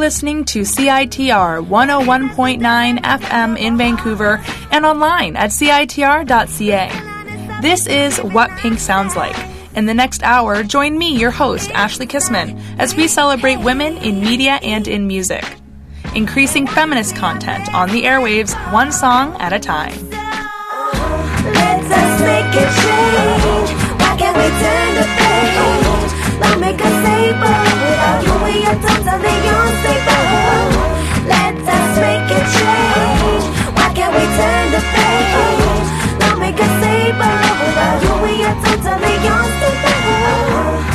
listening to CITR 101.9 FM in Vancouver and online at CITR.ca. This is What Pink Sounds Like. In the next hour, join me, your host, Ashley Kissman, as we celebrate women in media and in music. Increasing feminist content on the airwaves, one song at a time. Let us make a change. Why can't we turn the page? Let's make a saber. Without you, we are totally unstable. Let us make a change. Why can't we turn the page? Let's make a saber. Without you, we are totally unstable.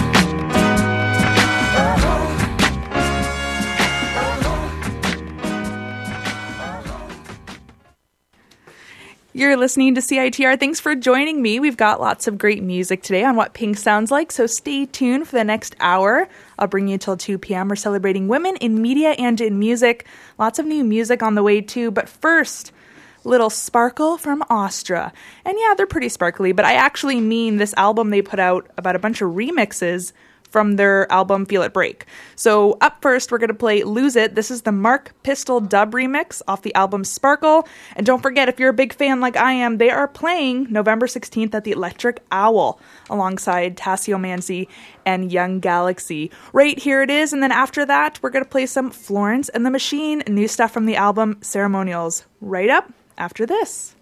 You're listening to CITR. Thanks for joining me. We've got lots of great music today on What Pink Sounds Like, so stay tuned for the next hour. I'll bring you till 2 p.m. We're celebrating women in media and in music. Lots of new music on the way, too. But first, Little Sparkle from Austra. And yeah, they're pretty sparkly, but I actually mean this album they put out about a bunch of remixes from their album Feel It Break. So up first, we're going to play Lose It. This is the Mark Pistol dub remix off the album Sparkle. And don't forget, if you're a big fan like I am, they are playing November 16th at the Electric Owl alongside Tassio Mansi and Young Galaxy. Right, here it is. And then after that, we're going to play some Florence and the Machine, new stuff from the album Ceremonials. Right up after this.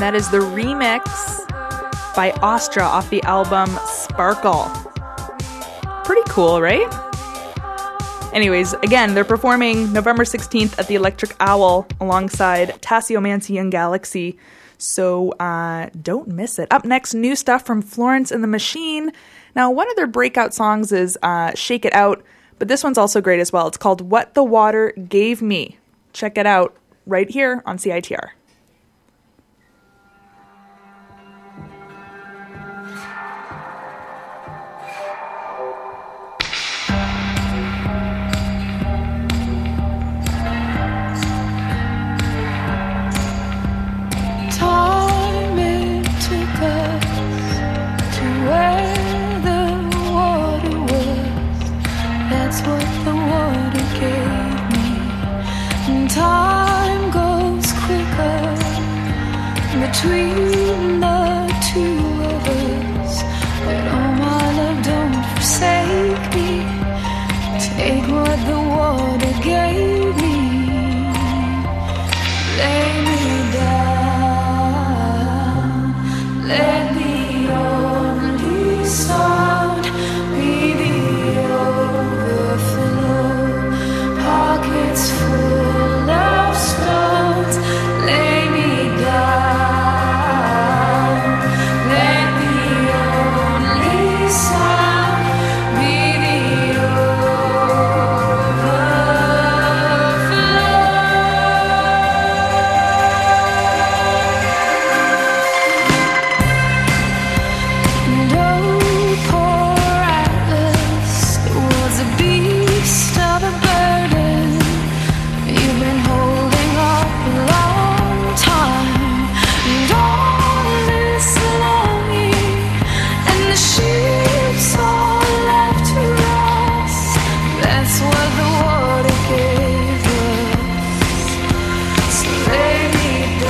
that is the remix by Astra off the album Sparkle. Pretty cool, right? Anyways, again, they're performing November 16th at the Electric Owl alongside Tassiomancy and Galaxy, so don't miss it. Up next, new stuff from Florence and the Machine. Now, one of their breakout songs is Shake It Out, but this one's also great as well. It's called What the Water Gave Me. Check it out right here on CITR. Time goes quicker between the two of us, but oh my love, don't forsake me. Take what the water gave me. Lay me down. Let the only sound be the overflow. Pockets full of stones. Lay me down. Let the only sound be the and oh, poor Atlas was a beast of a burden. You've been holding up a long time, and all this longing, and the ships all left to rust. That's what the water gave us. So lay me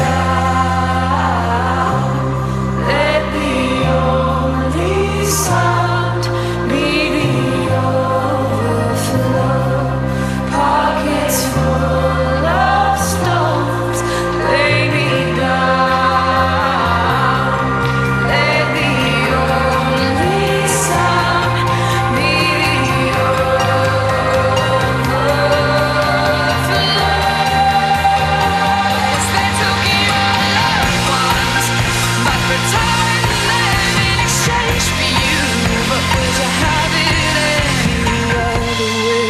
down. Let the only sound be the overflow. Pockets full of stones. Lay me down. Let the only sound be the overflow. Yes, they took your loved ones, but returned them in exchange for you. But would you have it any other way?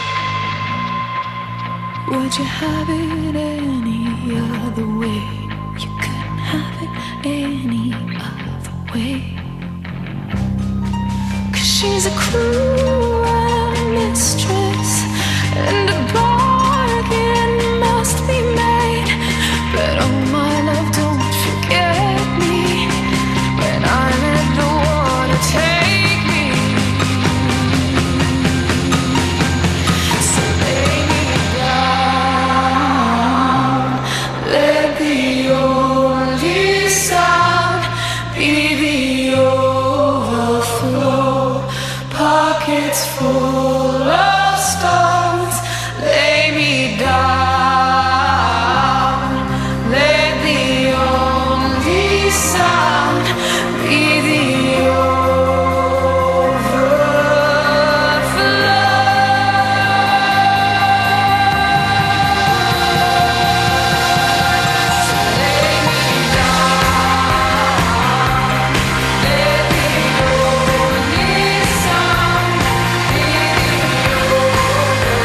Would you have it any other way? You couldn't have it any other way. 'Cause she's a cruel mistress, and a bargain must be made. But oh my love, don't forget me when I let the water take me. So lay me down. Let the only sound be the overflow. Pockets full of stones. Lay me down. Let the only sound be the overflow.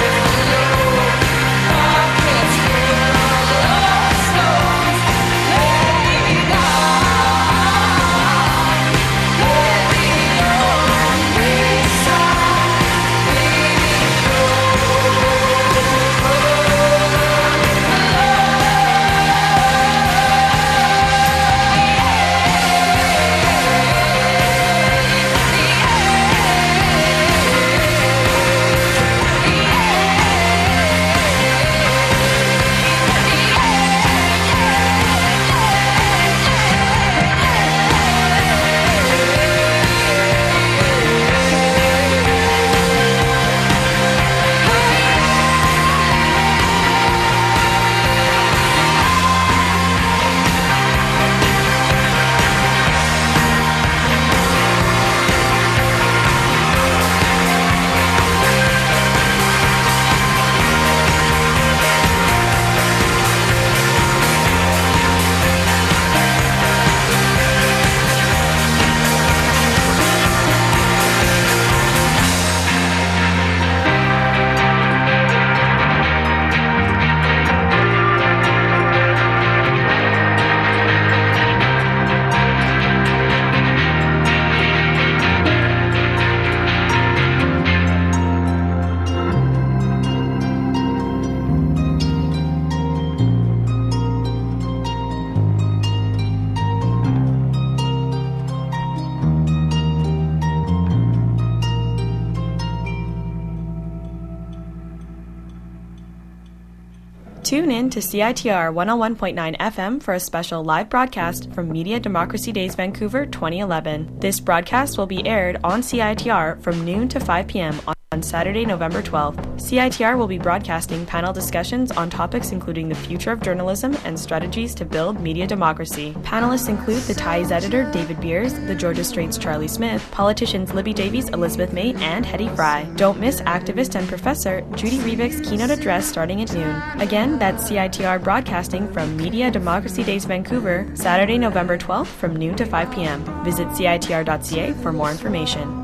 Tune in to CITR 101.9 FM for a special live broadcast from Media Democracy Days Vancouver 2011. This broadcast will be aired on CITR from noon to 5 p.m. on Saturday, November 12th. CITR will be broadcasting panel discussions on topics including the future of journalism and strategies to build media democracy. Panelists include the Times editor David Beers, the Georgia Strait's Charlie Smith, politicians Libby Davies, Elizabeth May, and Hetty Fry. Don't miss activist and professor Judy Rebick's keynote address starting at noon. Again, that's CITR broadcasting from Media Democracy Days Vancouver, Saturday, November 12th from noon to 5 p.m. Visit CITR.ca for more information.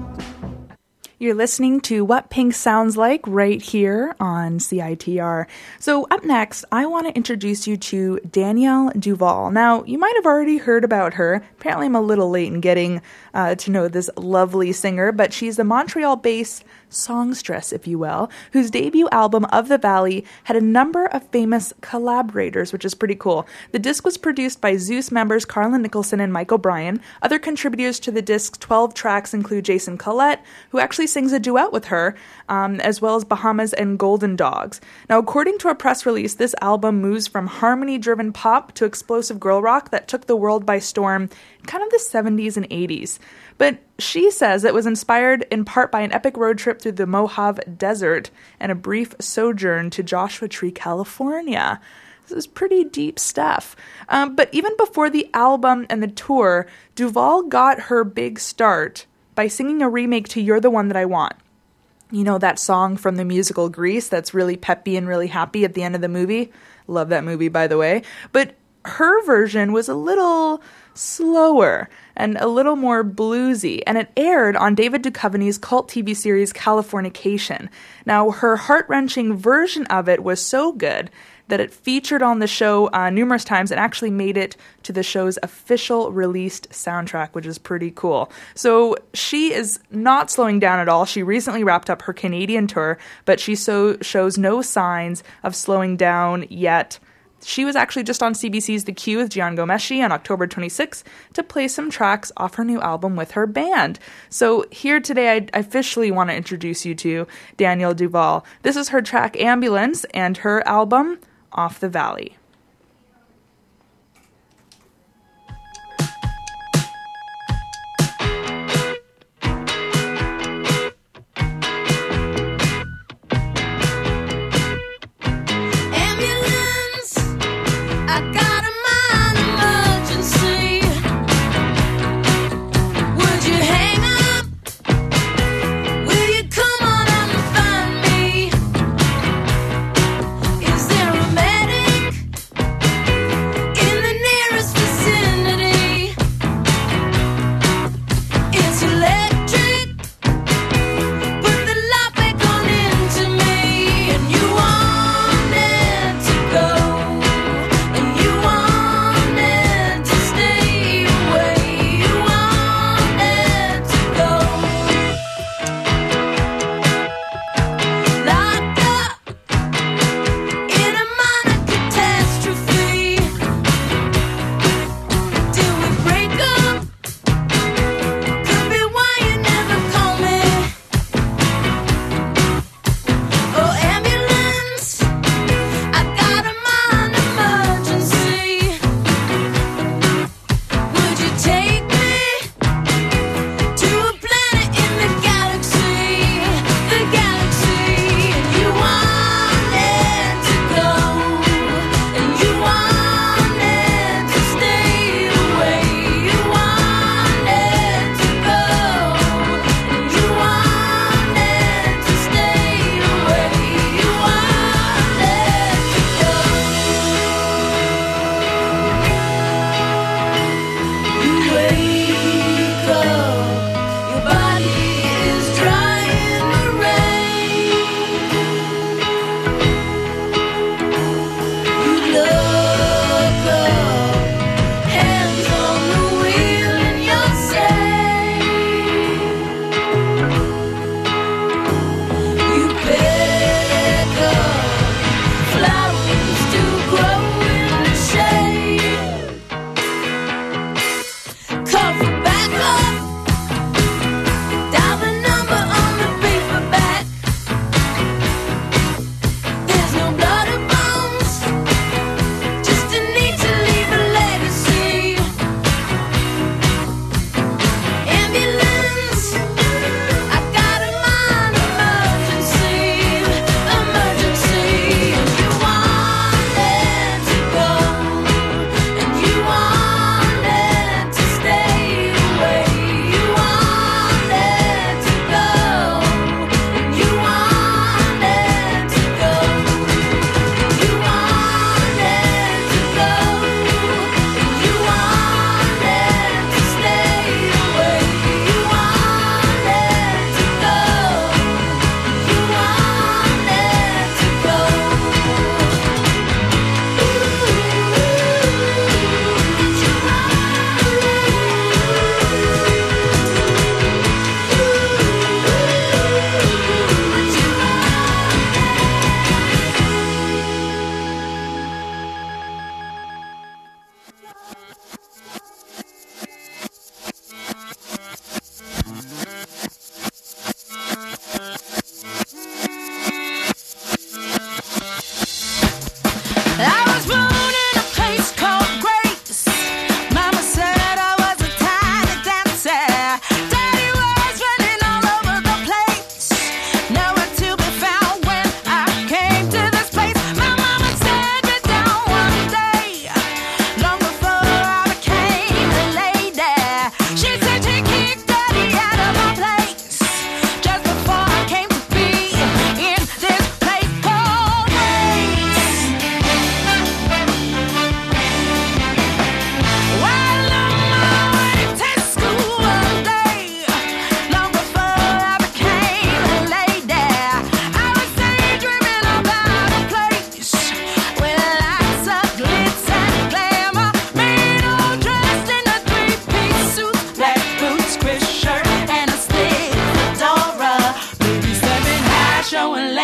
You're listening to What Pink Sounds Like right here on CITR. So up next, I want to introduce you to Danielle Duval. Now, you might have already heard about her. Apparently, I'm a little late in getting to know this lovely singer, but she's a Montreal-based songstress, if you will, whose debut album, Of the Valley, had a number of famous collaborators, which is pretty cool. The disc was produced by Zeus members Carlin Nicholson and Mike O'Brien. Other contributors to the disc's 12 tracks include Jason Collette, who actually sings a duet with her, as well as Bahamas and Golden Dogs. Now, according to a press release, this album moves from harmony-driven pop to explosive girl rock that took the world by storm in kind of the 70s and 80s. But she says it was inspired in part by an epic road trip through the Mojave Desert and a brief sojourn to Joshua Tree, California. This is pretty deep stuff. But even before the album and the tour, Duval got her big start by singing a remake to You're the One That I Want. You know, that song from the musical Grease that's really peppy and really happy at the end of the movie? Love that movie, by the way. But her version was a little slower and a little more bluesy, and it aired on David Duchovny's cult TV series Californication. Now, her heart-wrenching version of it was so good that it featured on the show numerous times and actually made it to the show's official released soundtrack, which is pretty cool. So she is not slowing down at all. She recently wrapped up her Canadian tour, but she shows no signs of slowing down yet. She was actually just on CBC's The Q with Gian Gomeshi on October 26th to play some tracks off her new album with her band. So here today, I officially want to introduce you to Danielle Duval. This is her track Ambulance and her album Off the Valley. Is there a medic?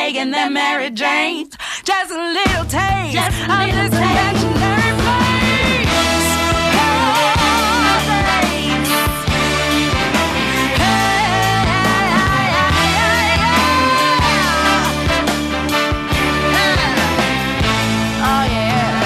making them Mary Janes. Just a little taste of this imaginary place. Oh yeah.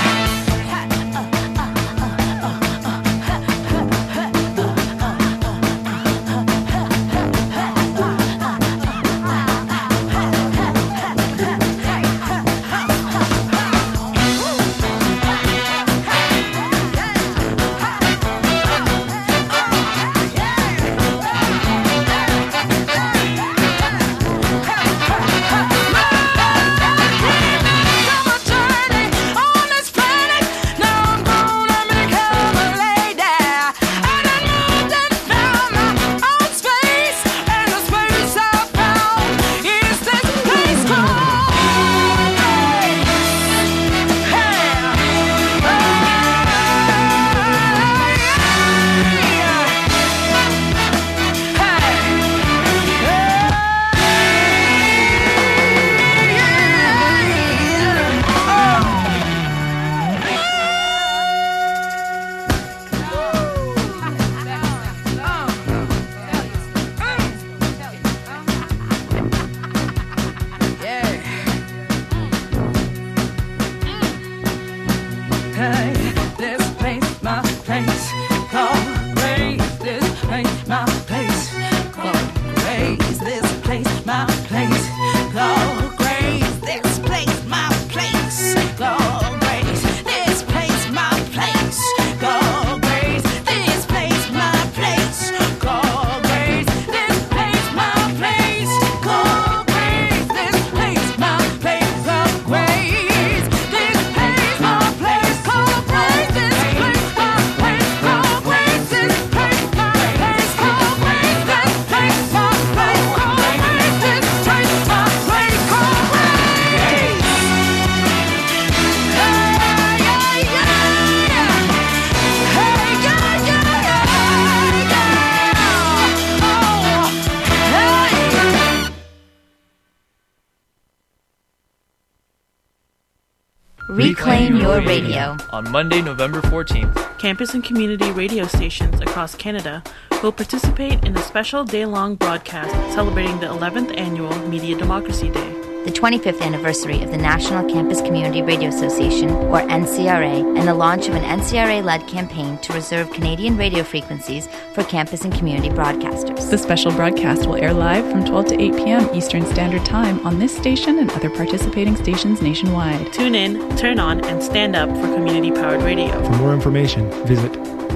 Reclaim Your Radio. On Monday, November 14th, campus and community radio stations across Canada will participate in a special day-long broadcast celebrating the 11th Annual Media Democracy Day, the 25th anniversary of the National Campus Community Radio Association, or NCRA, and the launch of an NCRA-led campaign to reserve Canadian radio frequencies for campus and community broadcasters. The special broadcast will air live from 12 to 8 p.m. Eastern Standard Time on this station and other participating stations nationwide. Tune in, turn on, and stand up for community-powered radio. For more information, visit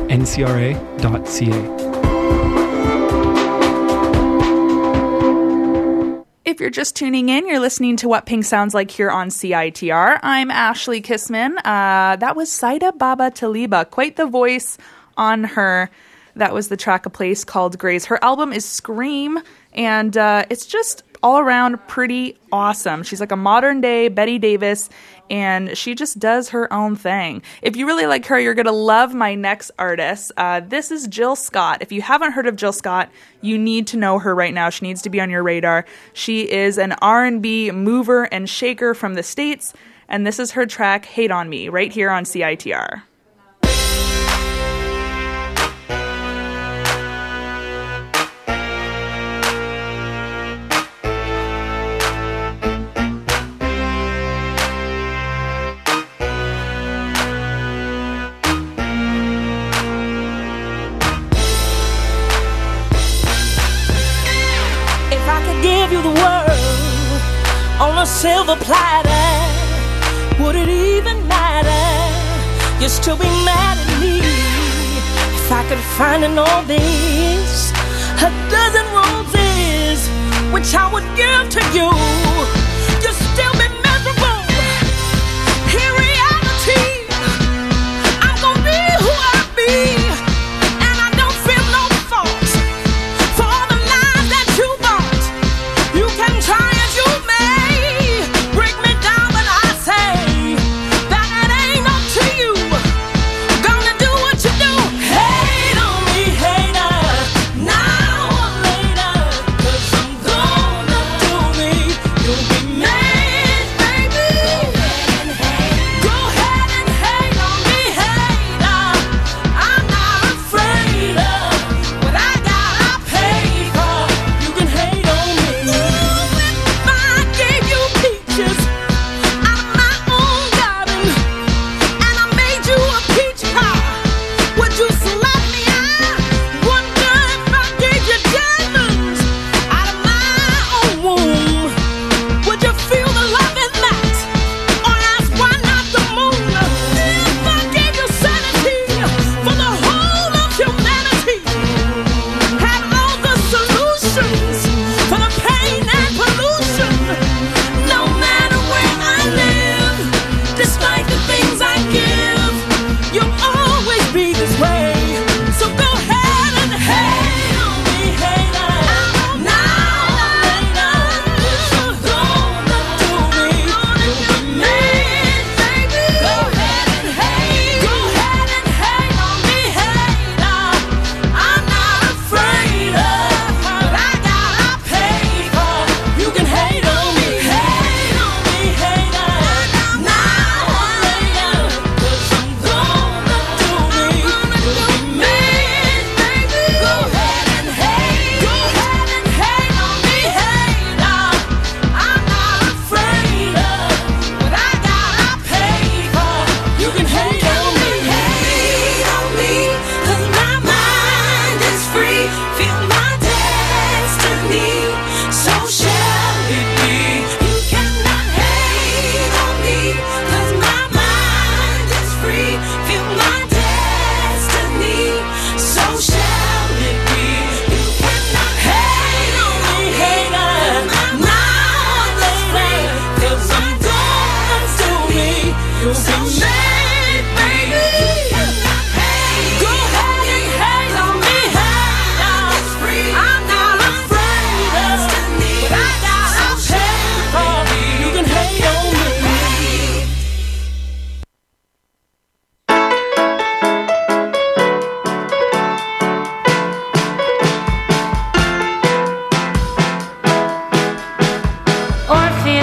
ncra.ca. If you're just tuning in, you're listening to What Pink Sounds Like here on CITR. I'm Ashley Kissman. That was Saida Baba Taliba. Quite the voice on her. That was the track, A Place Called Grace. Her album is Scream, and it's just all around pretty awesome. She's like a modern-day Betty Davis, and she just does her own thing. If you really like her, you're going to love my next artist. This is Jill Scott. If you haven't heard of Jill Scott, you need to know her right now. She needs to be on your radar. She is an R&B mover and shaker from the States, and this is her track, Hate on Me, right here on CITR. Give you the world on a silver platter, would it even matter? You'd still be mad at me if I could find in all this a dozen roses which I would give to you. You'd still be miserable. In reality, I'm gonna be who I be.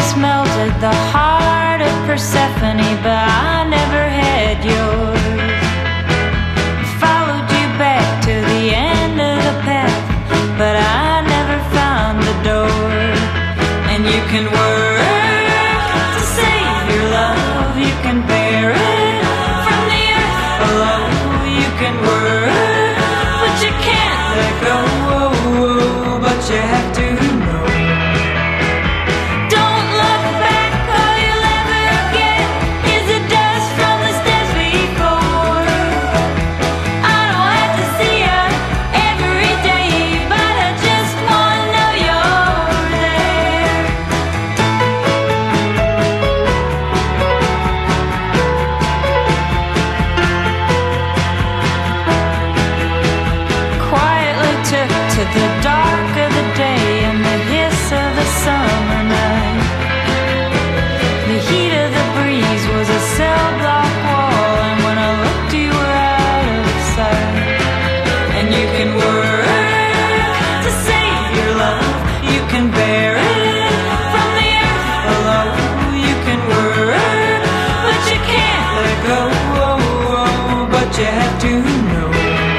almost melted the heart of Persephone, but I never had yours. Followed you back to the end of the path, but I never found the door. And you can work to save your love, you can bear it from the earth below. You can work, but you can't let go, but you have to know. Don't look back, all you'll ever get is the dust from the steps before. I don't have to see you every day, but I just wanna know you're there. Quietly took to the dark of the day and the hiss of the summer night. The heat of the breeze was a cell block wall, and when I looked you were out of sight. And you can work to save your love, you can bear it from the earth below. You can work, but you can't let go, but you have to know.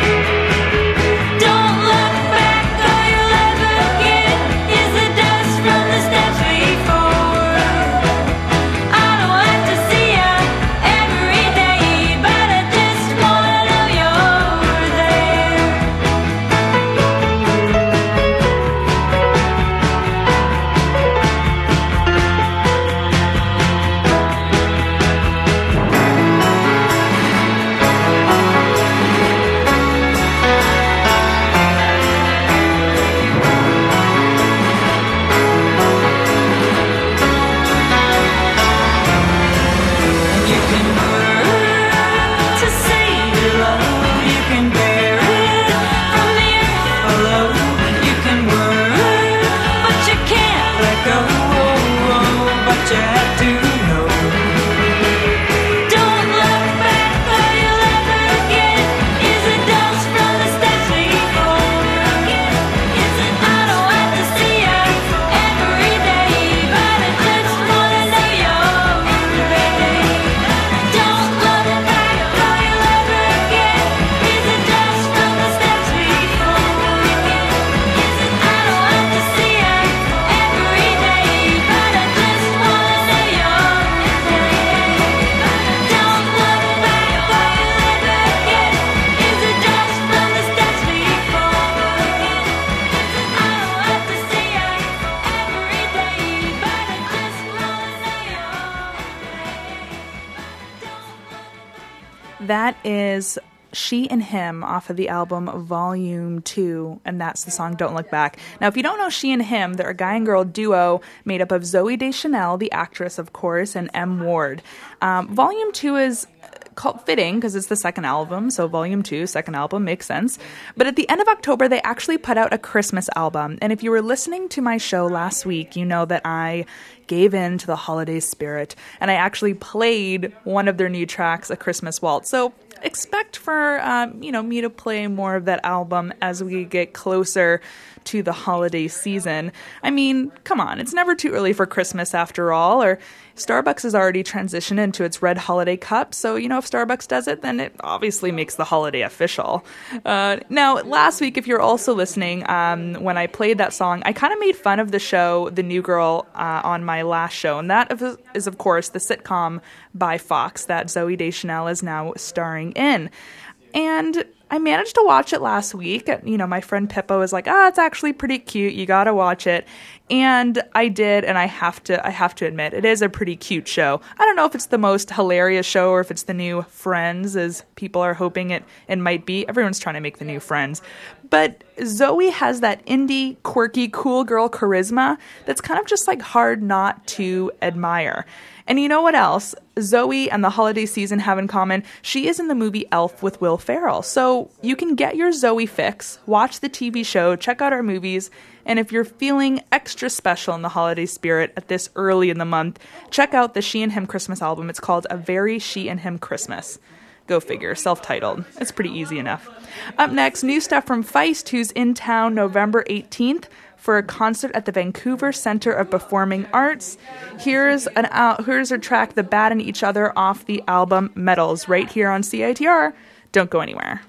Don't look back, all you'll ever get is the dust from the steps before. I don't have to see you every day, but I just wanna know you're there. And you can work to save your love, you can bear it from the earth below. You can work, but you can't let go, but you have to know. Don't look back, all you'll ever get is the dust from the steps before. I don't have to see you every day, but I just wanna know you're there. Don't look back, all you'll ever get is the dust from the steps before. I don't have to see you every day, but I just wanna know you're there. Don't look back, all you'll ever get is the dust from the steps before. I don't have to see you every day, but I just wanna know you're there. That is She and Him off of the album Volume 2, and that's the song Don't Look Back. Now, if you don't know She and Him, they're a guy and girl duo made up of Zooey Deschanel, the actress, of course, and M. Ward. Volume 2 is called fitting because it's the second album, so Volume 2, second album, makes sense. But at the end of October, they actually put out a Christmas album, and if you were listening to my show last week, you know that I gave in to the holiday spirit, and I actually played one of their new tracks, A Christmas Waltz. So expect for me to play more of that album as we get closer to the holiday season. I mean, come on, it's never too early for Christmas after all, or Starbucks has already transitioned into its red holiday cup, so, if Starbucks does it, then it obviously makes the holiday official. Now, last week, if you're also listening, when I played that song, I kind of made fun of the show The New Girl on my last show, and that is, of course, the sitcom by Fox that Zooey Deschanel is now starring in. And I managed to watch it last week. My friend Pippa was like, it's actually pretty cute. You gotta watch it. And I did, and I have to admit, it is a pretty cute show. I don't know if it's the most hilarious show or if it's the new Friends, as people are hoping it might be. Everyone's trying to make the new Friends. But Zooey has that indie, quirky, cool girl charisma that's kind of just like hard not to admire. And you know what else Zooey and the holiday season have in common? She is in the movie Elf with Will Ferrell. So you can get your Zooey fix, watch the TV show, check out our movies, and if you're feeling extra special in the holiday spirit at this early in the month, check out the She and Him Christmas album. It's called A Very She and Him Christmas. Go figure, self-titled. It's pretty easy enough. Up next, new stuff from Feist, who's in town November 18th for a concert at the Vancouver Centre of Performing Arts. Here's a track, The Bad in Each Other, off the album Metals, right here on CITR. Don't go anywhere.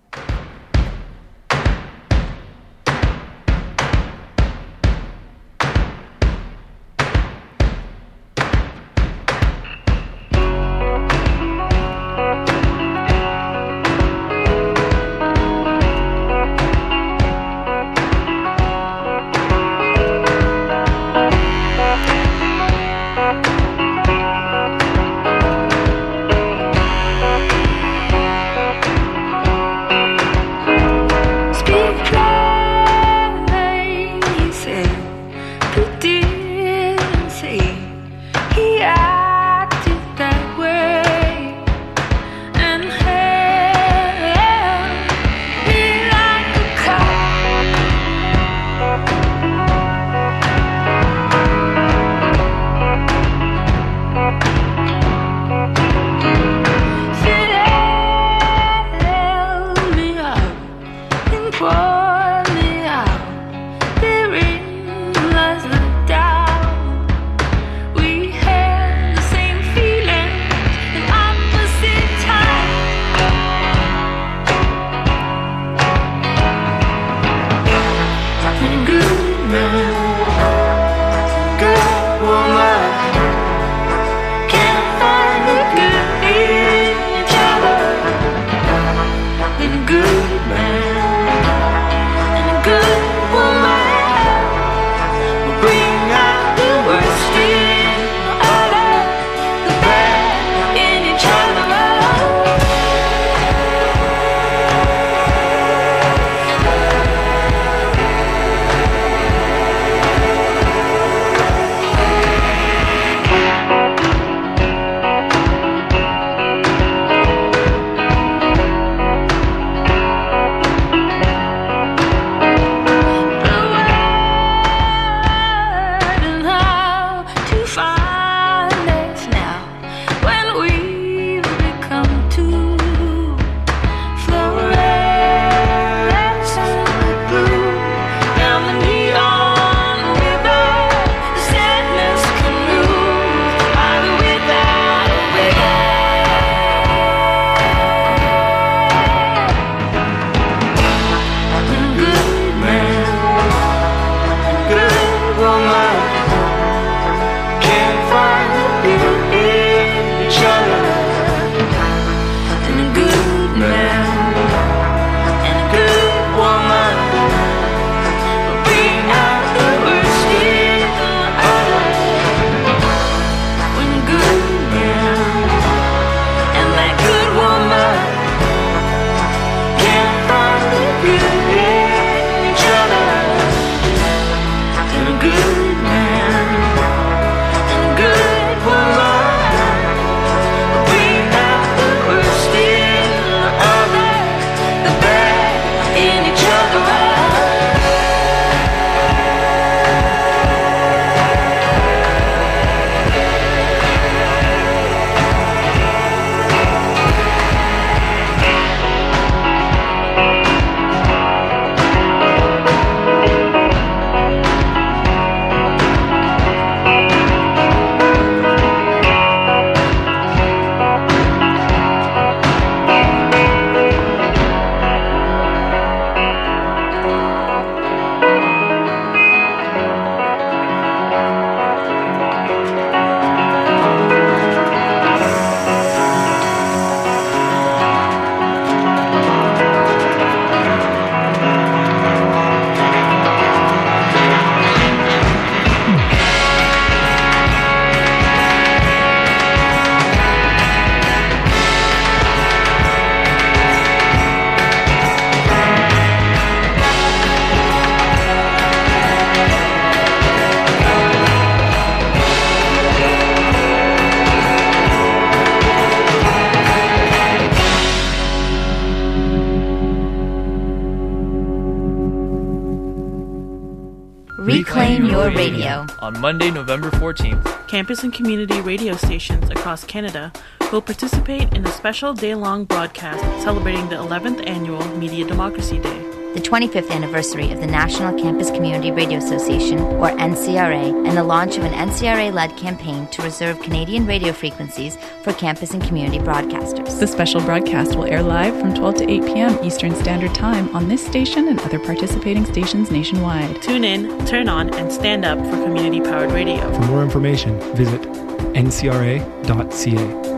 Reclaim Your Radio. On Monday, November 14th, campus and community radio stations across Canada will participate in a special day-long broadcast celebrating the 11th Annual Media Democracy Day. the 25th anniversary of the National Campus Community Radio Association, or NCRA, and the launch of an NCRA-led campaign to reserve Canadian radio frequencies for campus and community broadcasters. The special broadcast will air live from 12 to 8 p.m. Eastern Standard Time on this station and other participating stations nationwide. Tune in, turn on, and stand up for community-powered radio. For more information, visit ncra.ca.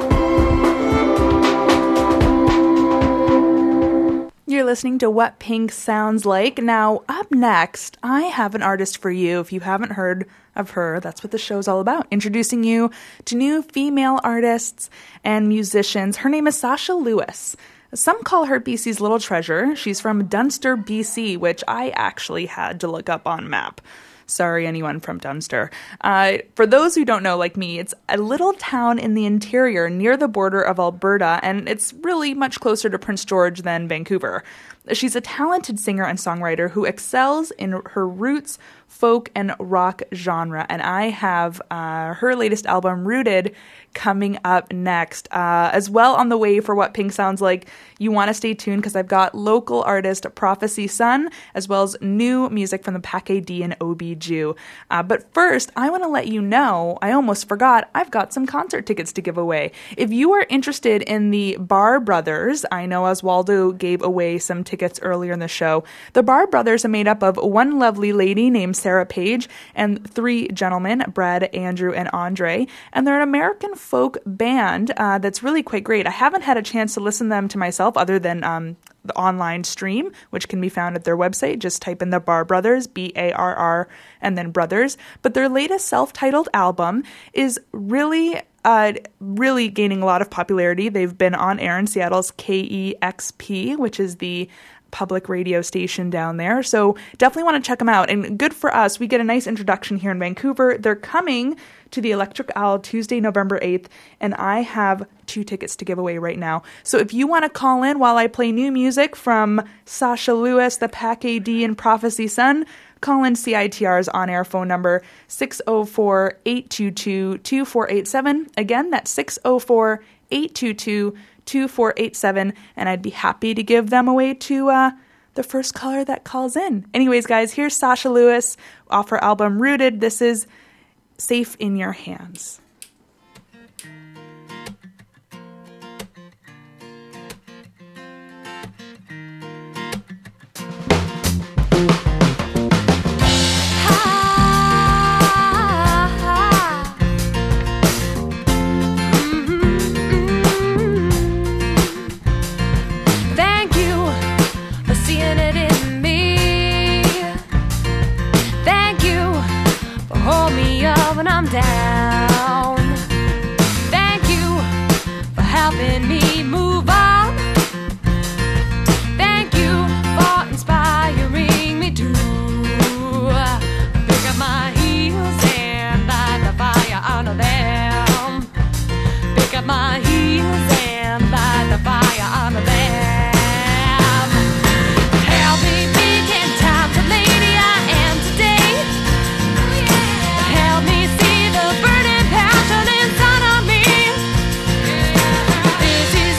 You're listening to What Pink Sounds Like. Now, up next, I have an artist for you. If you haven't heard of her, that's what the show's all about. Introducing you to new female artists and musicians. Her name is Sasha Lewis. Some call her BC's Little Treasure. She's from Dunster, BC, which I actually had to look up on map. Sorry, anyone from Dunster. For those who don't know, like me, it's a little town in the interior near the border of Alberta, and it's really much closer to Prince George than Vancouver. She's a talented singer and songwriter who excels in her roots, folk, and rock genre, and I have her latest album, Rooted, coming up next. As well on the way for What Pink Sounds Like, you want to stay tuned because I've got local artist Prophecy Sun, as well as new music from the Paquet D and OB Jew. But first, I want to let you know, I almost forgot, I've got some concert tickets to give away. If you are interested in the Barr Brothers, I know Oswaldo gave away some tickets earlier in the show. The Barr Brothers are made up of one lovely lady named Sarah Page and three gentlemen, Brad, Andrew, and Andre, and they're an American folk band that's really quite great. I haven't had a chance to listen to them to myself other than the online stream, which can be found at their website. Just type in the Barr Brothers, B-A-R-R, and then Brothers. But their latest self-titled album is really gaining a lot of popularity. They've been on air in Seattle's KEXP, which is the public radio station down there. So definitely want to check them out. And good for us, we get a nice introduction here in Vancouver. They're coming to the Electric Owl Tuesday, November 8th, and I have 2 tickets to give away right now. So if you want to call in while I play new music from Sasha Lewis, the Paquet D, and Prophecy Sun, call in CITR's on-air phone number, 604-822-2487. Again, that's 604-822-2487, and I'd be happy to give them away to the first caller that calls in. Anyways, guys, here's Sasha Lewis off her album Rooted. This is Safe in Your Hands. Thank you for seeing it in me. Thank you for holding me up when I'm down. Thank you for helping me move on. Thank you for inspiring me to pick up my heels and light the fire under them. Pick up my heels and light the fire under them. Help me begin times the lady I am today. Help me see the burning passion inside of me. This is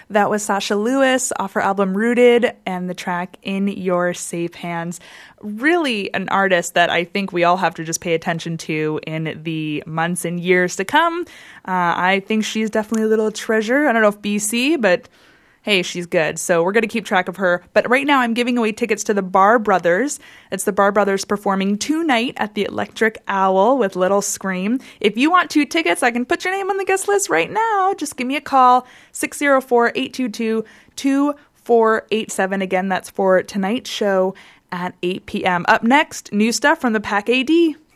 That was Sasha Lewis off her album Rooted and the track In Your Safe Hands. Really an artist that I think we all have to just pay attention to in the months and years to come. I think she's definitely a little treasure. I don't know if BC, but hey, she's good. So we're going to keep track of her. But right now I'm giving away tickets to the Bar Brothers. It's the Bar Brothers performing tonight at the Electric Owl with Little Scream. If you want 2 tickets, I can put your name on the guest list right now. Just give me a call, 604-822-2487. Again, that's for tonight's show at 8 p.m. Up next, new stuff from the Pack AD.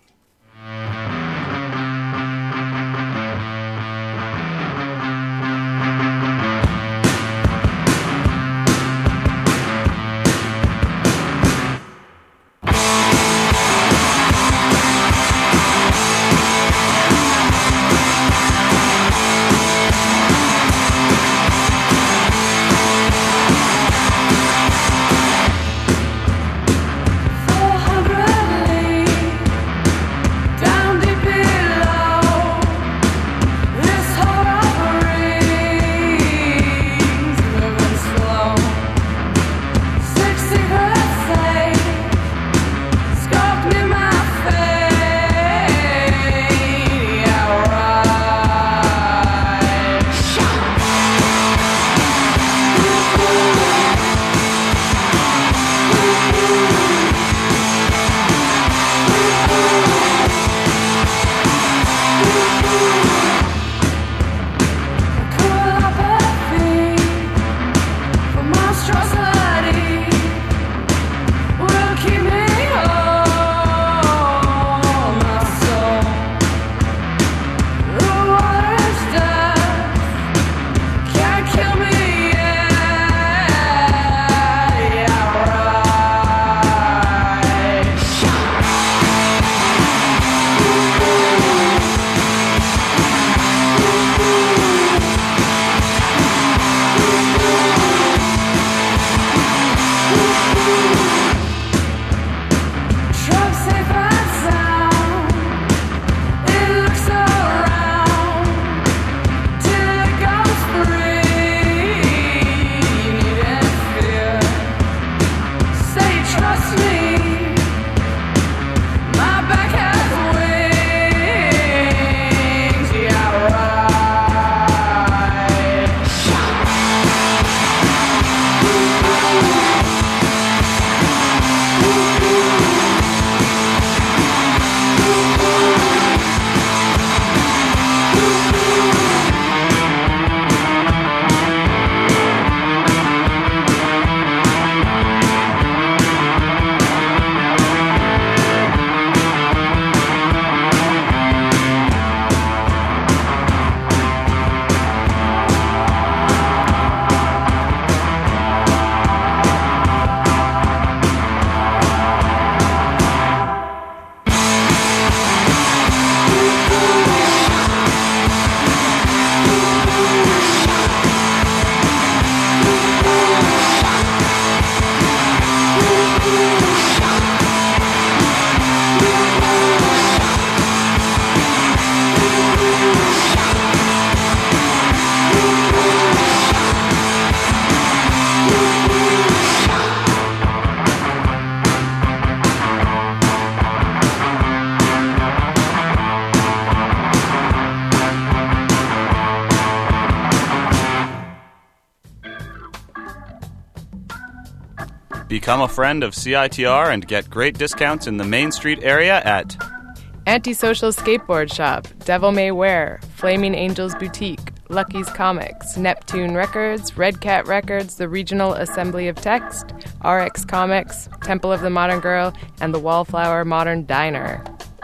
Become a friend of CITR and get great discounts in the Main Street area at Antisocial Skateboard Shop, Devil May Wear, Flaming Angels Boutique, Lucky's Comics, Neptune Records, Red Cat Records, the Regional Assembly of Text, RX Comics, Temple of the Modern Girl, and the Wallflower Modern Diner.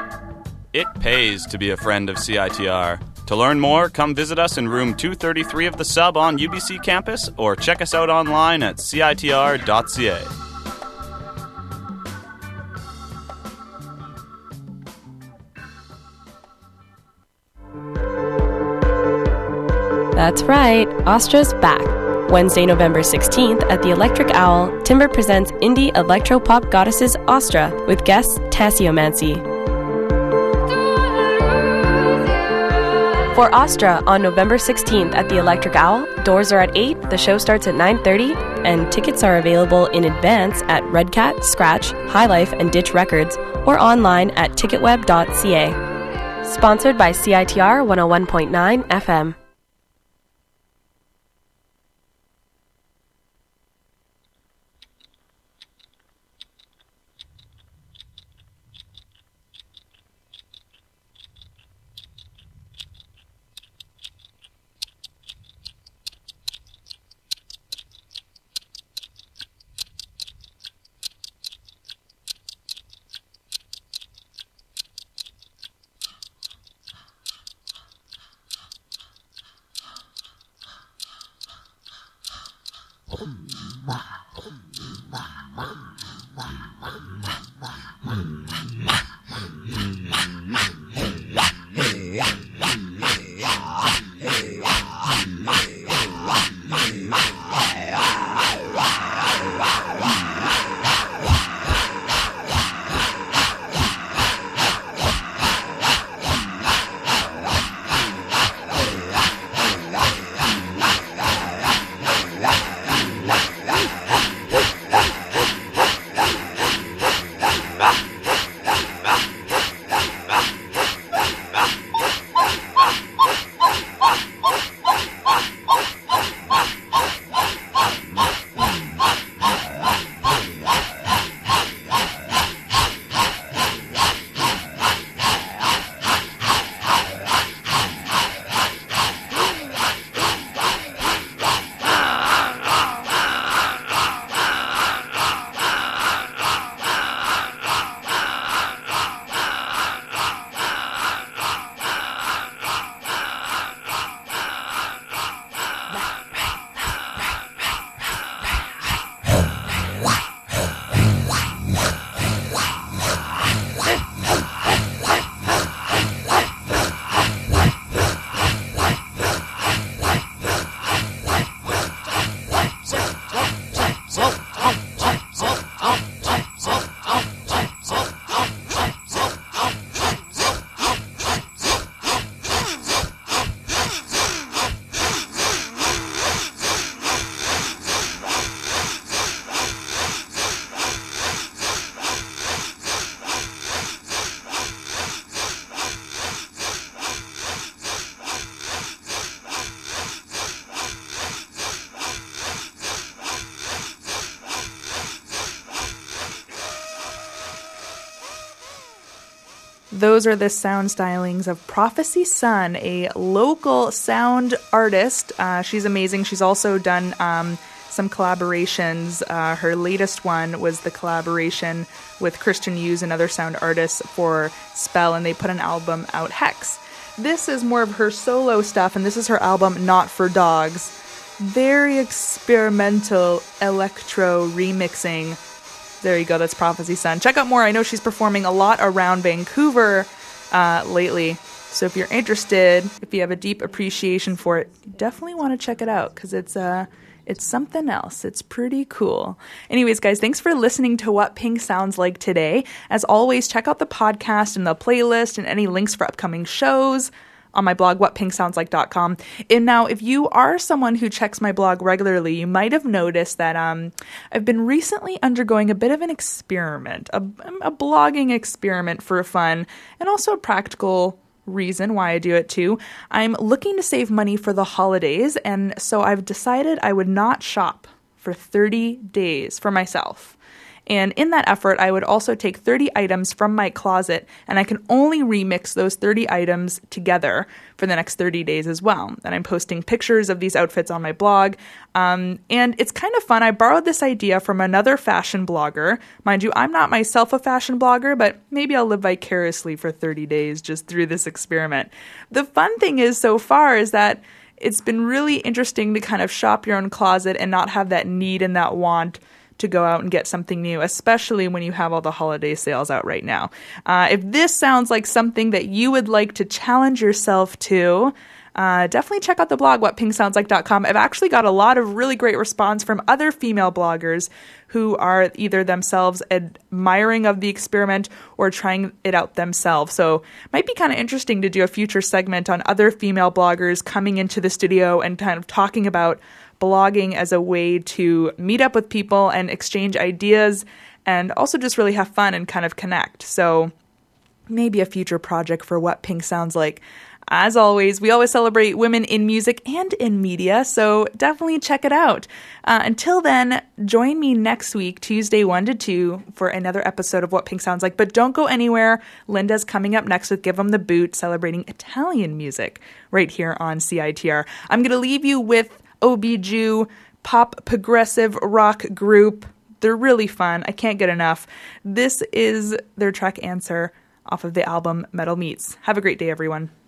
It pays to be a friend of CITR. To learn more, come visit us in room 233 of the Sub on UBC campus or check us out online at citr.ca. That's right, Austra's back. Wednesday, November 16th at the Electric Owl, Timber presents indie electro-pop goddesses Austra with guests Tassiomancy. For Astra on November 16th at the Electric Owl, doors are at 8, the show starts at 9:30, and tickets are available in advance at Red Cat, Scratch, High Life, and Ditch Records, or online at ticketweb.ca. Sponsored by CITR 101.9 FM. Those are the sound stylings of Prophecy Sun, a local sound artist. She's amazing. She's also done some collaborations. Her latest one was the collaboration with Christian Hughes and other sound artists for Spell, and they put an album out, Hex. This is more of her solo stuff, and this is her album Not for Dogs. Very experimental electro remixing. There you go, that's Prophecy Sun. Check out more. I know she's performing a lot around Vancouver lately. So if you're interested, if you have a deep appreciation for it, you definitely want to check it out because it's something else. It's pretty cool. Anyways, guys, thanks for listening to What Pink Sounds Like today. As always, check out the podcast and the playlist and any links for upcoming shows on my blog, whatpinksoundslike.com. And now, if you are someone who checks my blog regularly, you might have noticed that I've been recently undergoing a bit of an experiment, a blogging experiment for fun, and also a practical reason why I do it too. I'm looking to save money for the holidays, and so I've decided I would not shop for 30 days for myself. And in that effort, I would also take 30 items from my closet, and I can only remix those 30 items together for the next 30 days as well. And I'm posting pictures of these outfits on my blog. And it's kind of fun. I borrowed this idea from another fashion blogger. Mind you, I'm not myself a fashion blogger, but maybe I'll live vicariously for 30 days just through this experiment. The fun thing is so far is that it's been really interesting to kind of shop your own closet and not have that need and that want to go out and get something new, especially when you have all the holiday sales out right now. If this sounds like something that you would like to challenge yourself to, definitely check out the blog, whatpinksoundslike.com. I've actually got a lot of really great response from other female bloggers who are either themselves admiring of the experiment or trying it out themselves. So it might be kind of interesting to do a future segment on other female bloggers coming into the studio and kind of talking about blogging as a way to meet up with people and exchange ideas and also just really have fun and kind of connect. So maybe a future project for What Pink Sounds Like. As always, we always celebrate women in music and in media, so definitely check it out. Until then, join me next week, Tuesday 1 to 2, for another episode of What Pink Sounds Like. But don't go anywhere. Linda's coming up next with Give 'Em the Boot, celebrating Italian music right here on CITR. I'm going to leave you with OB/Jew, pop progressive rock group. They're really fun. I can't get enough. This is their track Answer off of the album Metal Meats. Have a great day, everyone.